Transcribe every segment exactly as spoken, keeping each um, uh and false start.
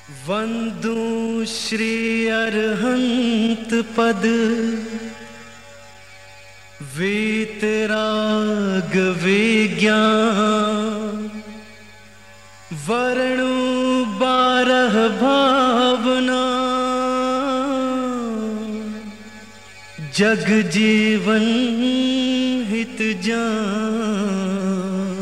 वंदू श्री अरहंत पद वीतराग विज्ञान वर्णु बारह भावना जग जीवन हित जान।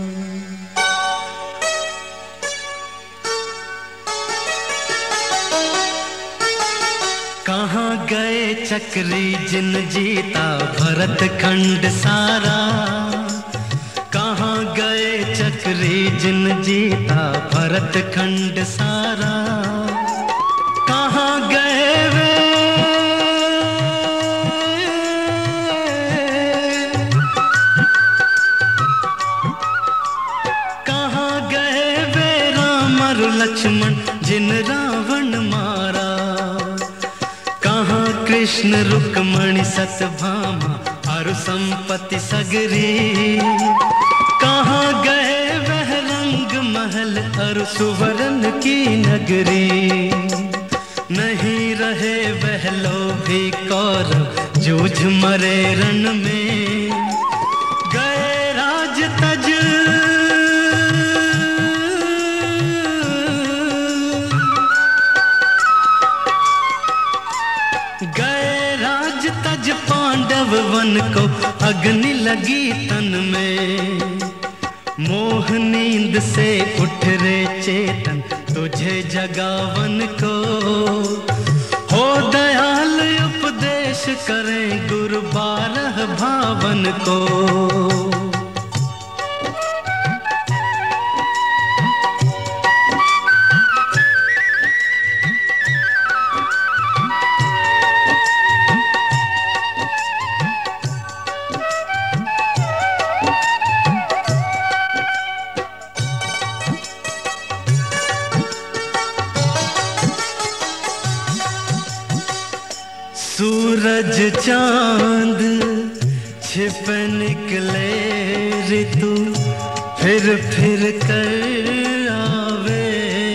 कहाँ गए चक्री जिन जीता भरत खंड सारा। कहाँ गए चक्री जिन जीता भरत खंड सारा। कहाँ गए वे कहाँ गए वे राम और लक्ष्मण जिन रावण मारा। कृष्ण रुक्मणी सतभामा और संपत्ति सगरी। कहाँ गए वह रंग महल और सुवर्ण की नगरी। नहीं रहे वह लोभी कौरव जूझ मरे रण में। गए राज तज तज पांडव वन को अग्नि लगी तन में। मोह नींद से उठ रे चेतन तुझे जगावन को। हो दयाल उपदेश करें गुरु बारह भावन को। सूरज चांद छिप निकले ऋतु फिर फिर कर आवे।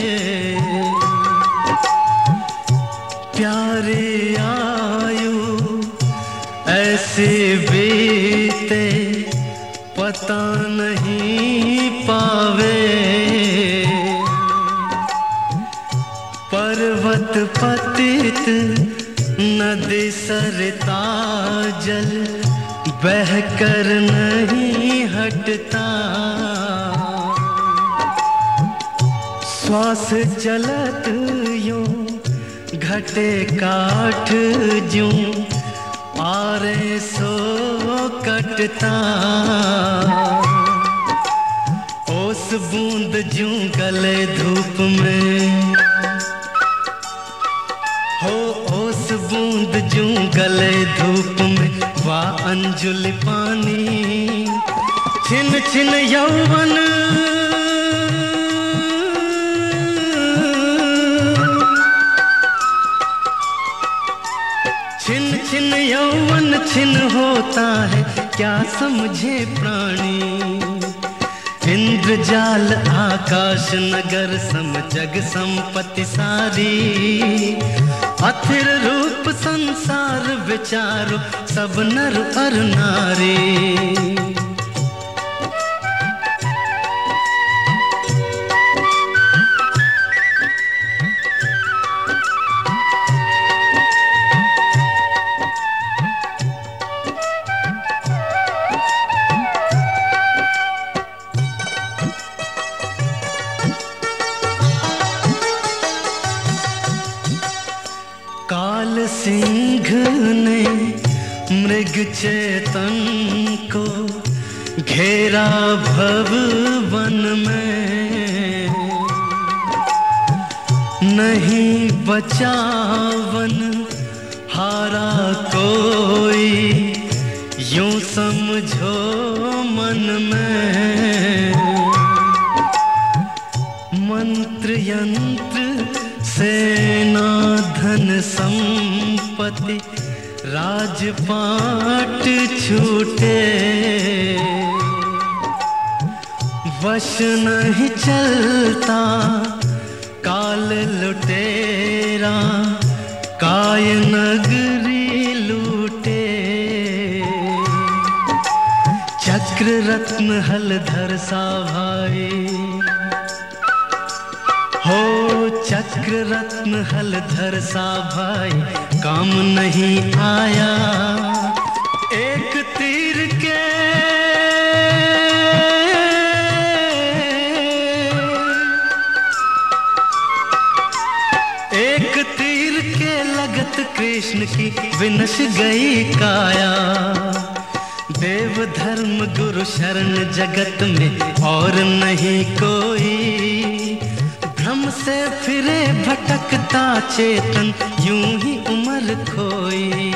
प्यारी आयु ऐसे बीते पता नहीं पावे। पर्वत पतित नदी सरता जल बह कर नहीं हटता। श्वास चलत यूं घटे काठ जूं आरे सो कटता। ओस बूंद जूं गले धूप में हो। ओस बूंद जूं गले धूप में वाह अंजुलि पानी। छिन छिन यौवन छिन छिन यौवन छिन होता है क्या समझे प्राणी। इंद्रजाल आकाश नगर सम जग संपत्ति सारी। अथिर रूप संसार विचारो सब नर और नारी। काल सिंह ने मृग चेतन को घेरा भव वन में। नहीं बचावन हारा कोई यूं समझो मन में। मंत्र यंत्र सेना धन संपत्ति राजपाट छूटे। वश नहीं चलता काल लुटे रत्न हलधर सा भाई, हो चक्र रत्न हलधर सा भाई काम नहीं आया। एक तीर के एक तीर के लगत कृष्ण की विनश गई काया। देव धर्म गुरु शरण जगत में और नहीं कोई, भ्रम से फिरे भटकता चेतन यूं ही उम्र खोई।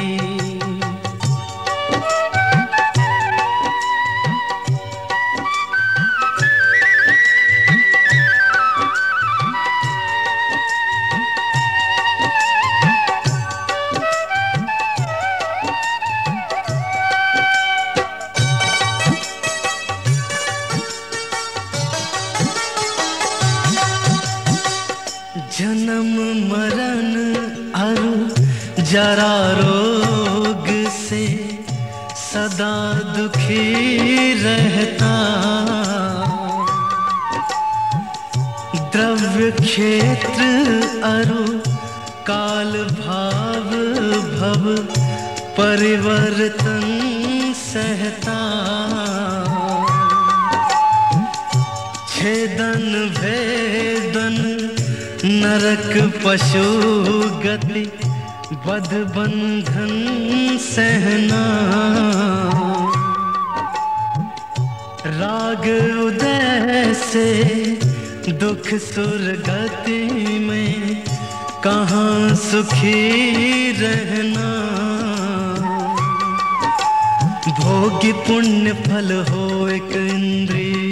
जन्म मरण अरु जरा रोग से सदा दुखी रहता। द्रव्य क्षेत्र अरु काल भाव भव परिवर्तन सहता। छेदन भेदन नरक पशु गति बध बंधन सहना। राग उदय से दुख सुरगति में कहाँ सुखी रहना। भोगी पुण्य फल हो एक इंद्रिय,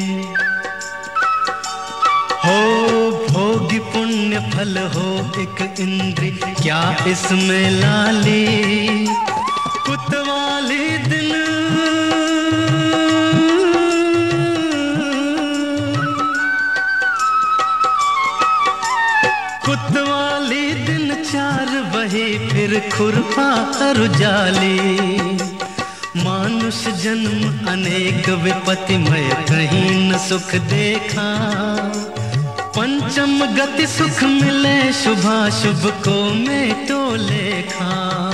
हो भोगी पुण्य फल हो एक इंद्री, क्या इसमें लाली कुतवाली दिन। कुतवाली दिन चार बही फिर खुरपा और जाली। मानुष जन्म अनेक विपत्तिमय कहीं न सुख देखा। पंचम गति सुख मिले शुभाशुभ को में तो लेखा।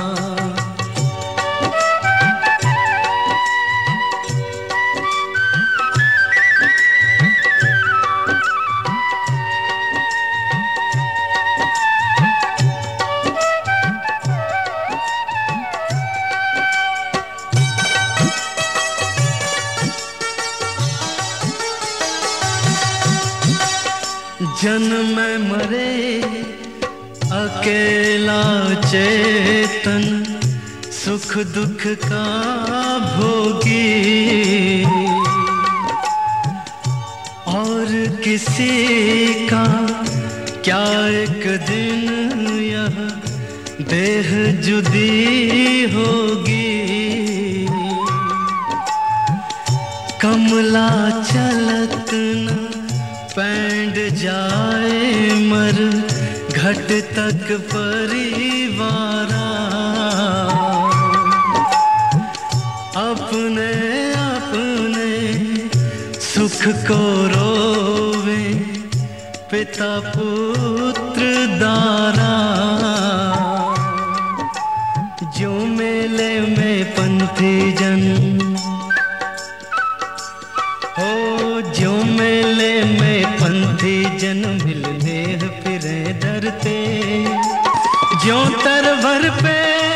जन्म मरे अकेला चेतन, सुख दुख का भोगी। और किसी का क्या एक दिन यह देह जुदी होगी। कमला चलत न पैंड जाए मर, घट तक परिवारा। अपने अपने सुख को रोवे पिता पुत्र दारा। जो मेले में पंथी जन, हो जो मेले में पंथी जन मिलने फिरे डरते। ज्यों तरवर पे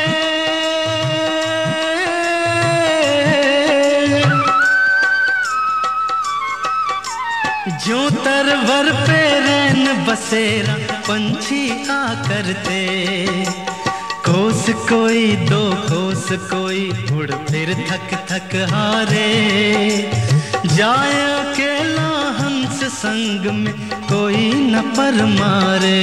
ज्यों तरवर पे रैन बसेरा पंछी आ करते। कोस कोई दो कोस कोई उड़ फिर थक थक हारे। जाए अकेला हंस संग में कोई न पर मारे।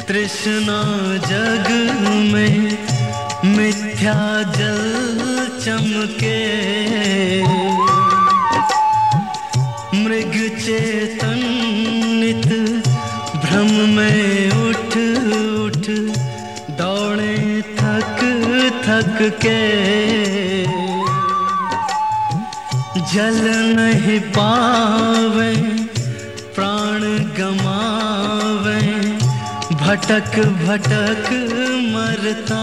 तृष्णा जग में मिथ्या जल चमके, मृग चेतन नित भ्रम में उठ उठ दौड़े थक थक के, जल नहीं पावे प्राण गमावे, भटक भटक मरता।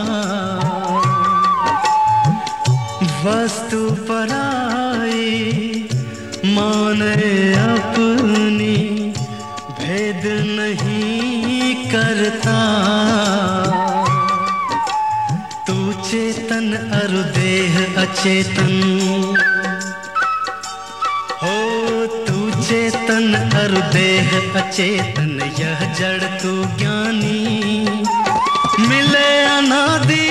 वस्तु पराई माने अपनी, भेद नहीं करता। तू चेतन अरु देह अचेतन, हो तू चेतन अरु देह अचेतन, यह जड़ तू ज्ञानी मिले अनादि।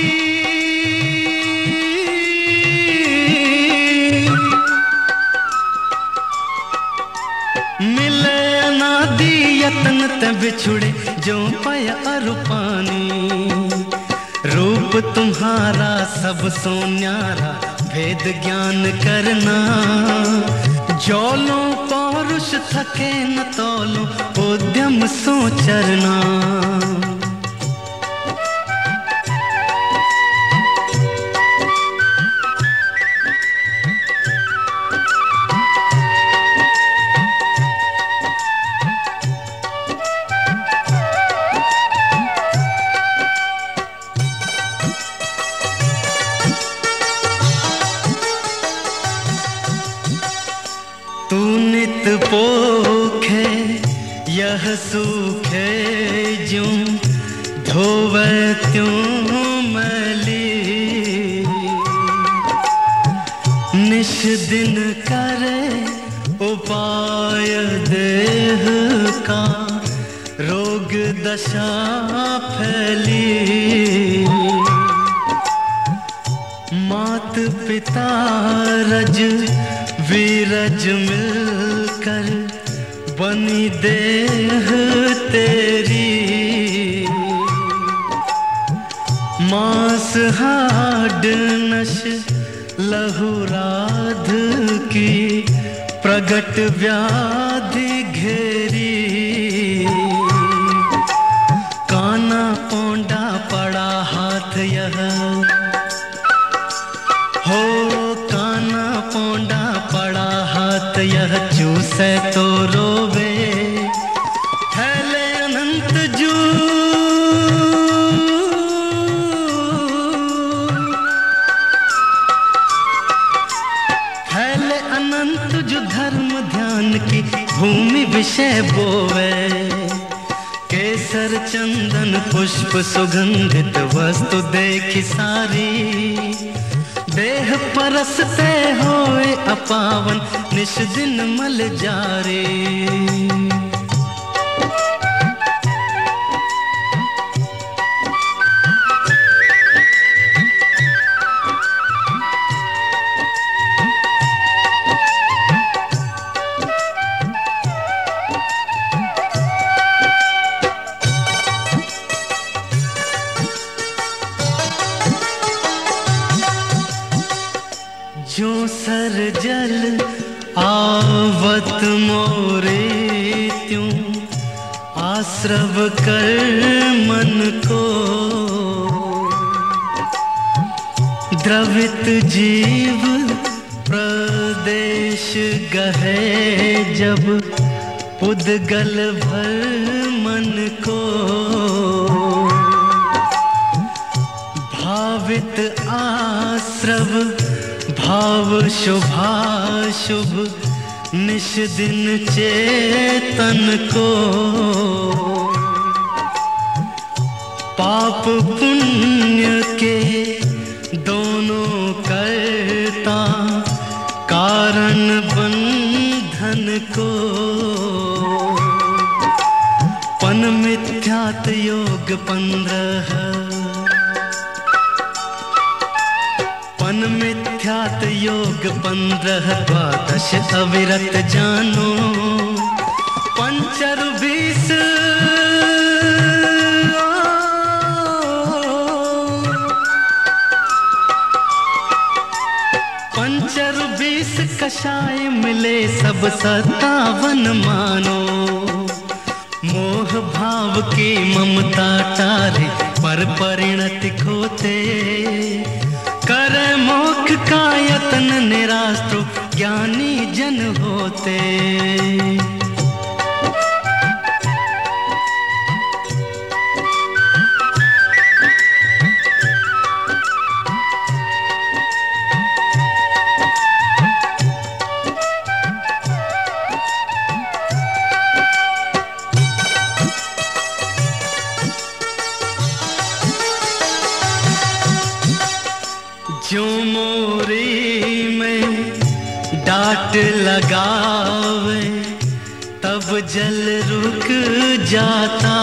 मिले अनादि यतन ते बिछुड़े, जो पाया अरु पानी। रूप तुम्हारा सब सो न्यारा, भेद ज्ञान करना। जौलो पौरुष थके न तौलो, उद्यम सो चरना। तू नित पोखे यह सूखे, ज्यों धोवे त्यों मैली। निश दिन करे उपाय देह का, रोग दशा फैली। मात पिता रज वीरज मिलकर बनी देह तेरी। मांस हाड नश लहू राध की, प्रगट व्याधि घेरी। काना पौंडा पड़ा हाथ यह, हो काना पौंडा पड़ा हाथ यह, चूसे तो रोवे फैले अनंत जू। फैले अनंत जो धर्म ध्यान की भूमि विषय बोवे। केसर चंदन पुष्प सुगंधित वस्तु देखी सारी। देह परसते होए अपावन, निश दिन मल जारे। जो सर जल आवत मोरे, त्यों आश्रव कर मन को। द्रवित जीव प्रदेश गहे, जब पुद्गल भर मन को। भावित आश्रव भाव शुभाशुभ, निश दिन चेतन को। पाप पुण्य के दोनों करता, कारण बंधन को। पन मिथ्यात योग पंद्रह, पन मिथ्यात योग पंद्रह। द्वादश अविरत जानो, पंचर बीस सत्तावन मानो। मोह भाव की ममता टारे पर परिणति खोते, करे मोक्ष का यत्न निराश तो ज्ञानी जन होते। जो मोरी में डांट लगावे तब जल रुक जाता,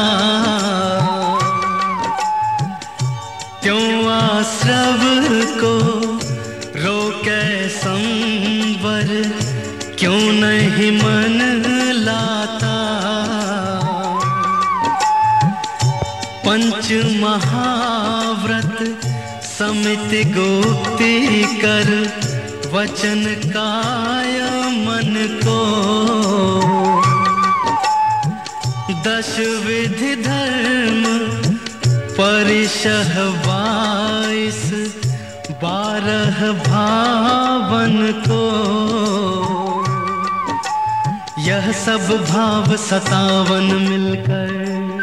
क्यों आश्रव को रोके संवर, क्यों नहीं मन लाता। पंच महाव्रत समिति गुप्ति कर, वचन काय मन को। दश विधि धर्म परिशह बाईस, बारह भावन को। यह सब भाव सतावन मिलकर,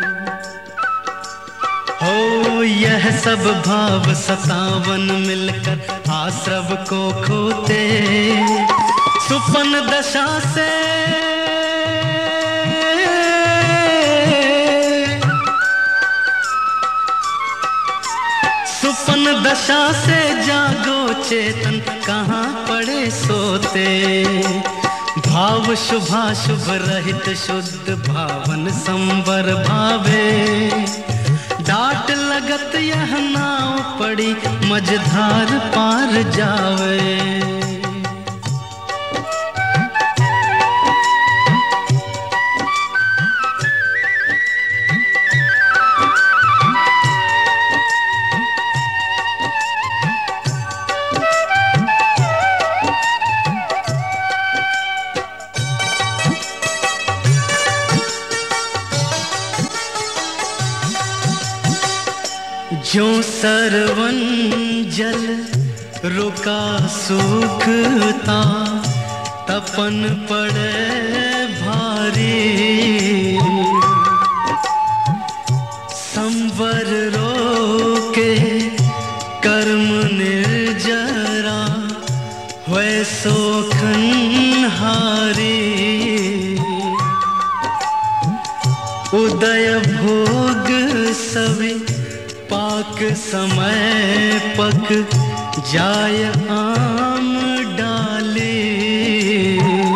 हो यह सब भाव सतावन मिलकर आश्रव को खोते। सुपन दशा से सुपन दशा से जागो चेतन, कहाँ पड़े सोते। भाव शुभाशुभ रहित शुद्ध भावन संवर भावे। डाट लगत यह नाव पड़ी, मझधार पार जावे। जो सरवन जल रुका सूखता, तपन पड़े भारी। संवर रोके कर्म निर्जरा, हुए सोखन हारी। उदय भोग सभी पाक समय पक, जाय आम डाली।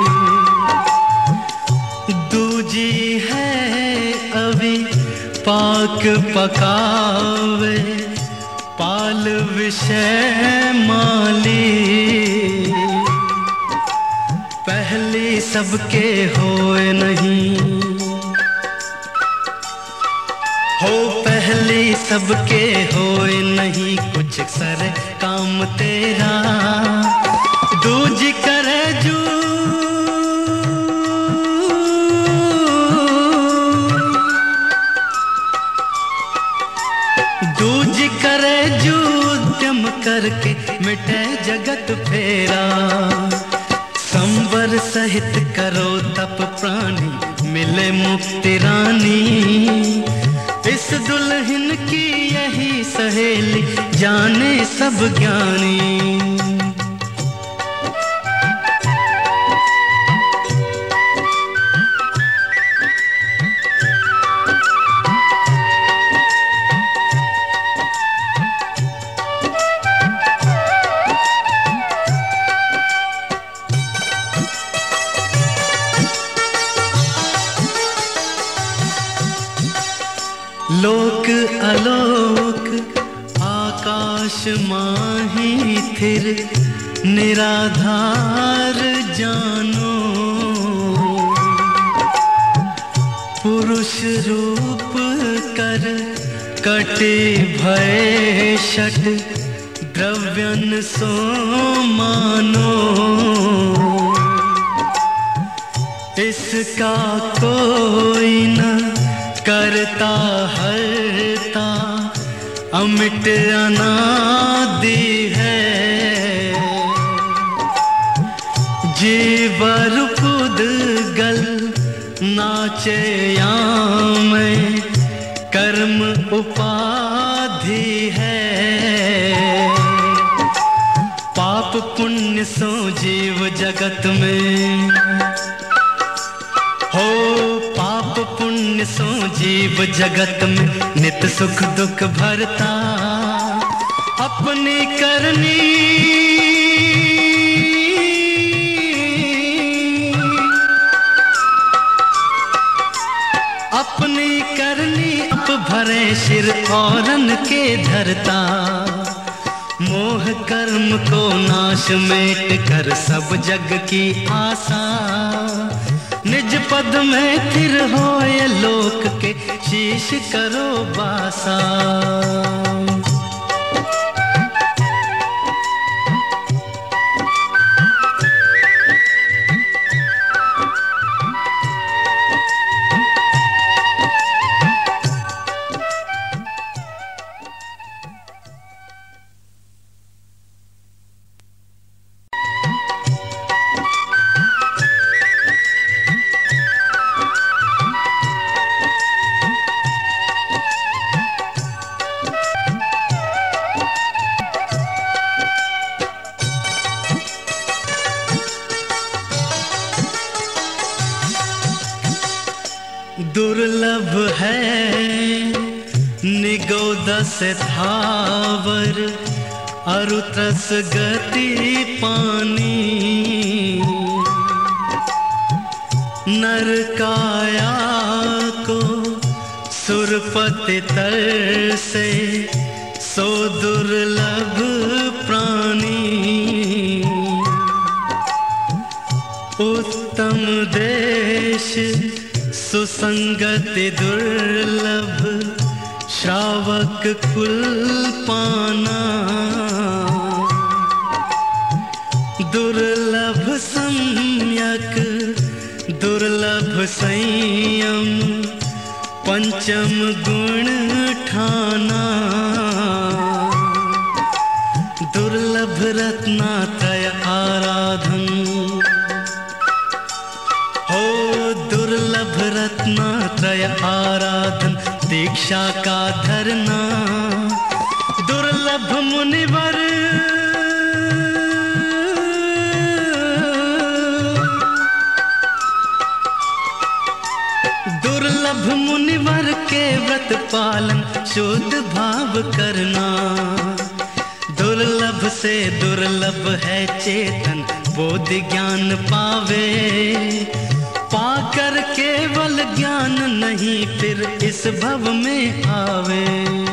दूजी है अभी पाक पकावे, पाल विषय माली। पहली सबके होए नहीं, हो पहली सबके होए नहीं, कुछ सर काम तेरा। दूज करे जू दूज करे जू उद्यम करके मिटे जगत फेरा। संवर सहित करो तप प्राणी, मिले मुक्ति रानी। इस दुल्हन की यही सहेली, जाने सब ज्ञानी। लोक आलोक आकाश माही थिर, निराधार जानो। पुरुष रूप कर कटे भय शठ, द्रव्यन सो मानो। इसका कोई न करता हरता, अमिट अनादि है। जीवर पुद्गल नाचे में कर्म उपाधि है। पाप पुण्य सो जीव जगत में हो, पाप पुण्य सो जीव जगत में नित सुख दुख भरता। अपनी करनी अपनी करनी अप भरे सिर औरन के धरता। मोह कर्म को नाश मेट कर सब जग की आशा। निज पद में फिर होए लोक के शीश करो बासा। दुर्लभ है निगोदस थावर, अरुत्रस गति पानी। नरकाया को सुरपति तर से, सो दुर्लभ प्राणी। उत्तम देश सुसंगति दुर्लभ, श्रावक कुल पाना। दुर्लभ सम्यक दुर्लभ संयम, पंचम गुण ठाना। दुर्लभ रत्नात्रय आराधन हो, दुर्लभ रत्नात्रय आराधन दीक्षा का धरना। दुर्लभ मुनिवर दुर्लभ मुनिवर के व्रत पालन शुद्ध भाव करना। दुर्लभ से दुर्लभ है चेतन बोधि ज्ञान पावे। पाकर केवल ज्ञान नहीं फिर इस भव में आवे।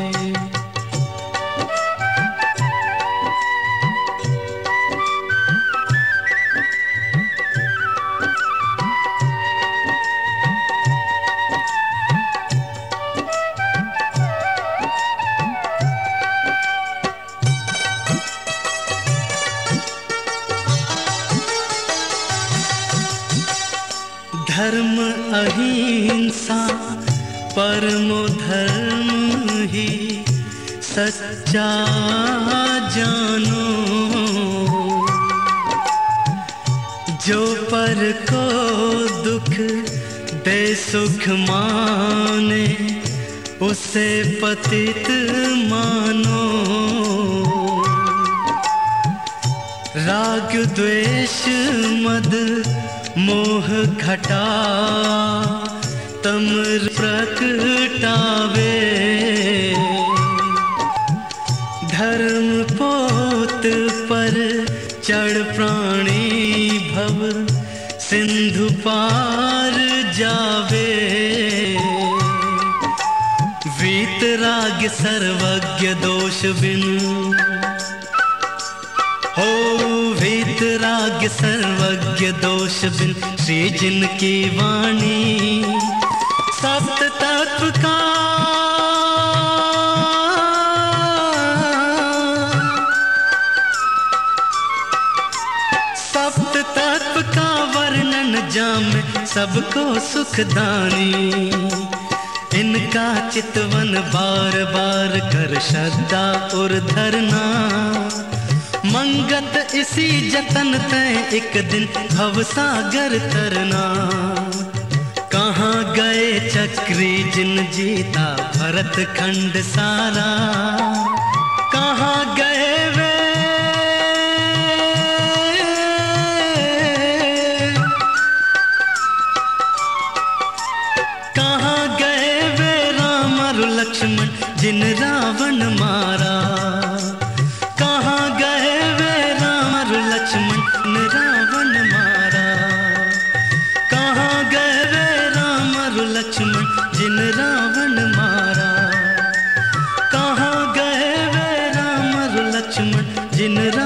धर्म अहिंसा परमो धर्म ही सच्चा जानो। जो पर को दुख दे सुख माने, उसे पतित मानो। राग द्वेष मद मोह घटा, तम प्रकटावे। धर्म पोत पर चढ़ प्राणी भव, सिंधु पार जावे। वीतराग सर्वज्ञ दोष बिन हो, वीतराग सर्वज्ञ दोष बिन श्री जिन की वाणी। सप्त तत्व का सप्त तत्व का वर्णन जामे, सबको सुखदानी। इनका चितवन बार बार कर श्रद्धा और धरना, मंगत इसी जतन तय एक दिन भवसागर तरना। कहाँ गए चक्री जिन जीता भरत खंड सारा, कहाँ गए वे कहाँ गए वे राम और लक्ष्मण जिन रावण मारा। कहाँ गए वे राम और लक्ष्मण जिन रावण मारा। कहाँ गए वे राम और लक्ष्मण जिन रावण मारा। कहाँ गए वे राम और लक्ष्मण जिन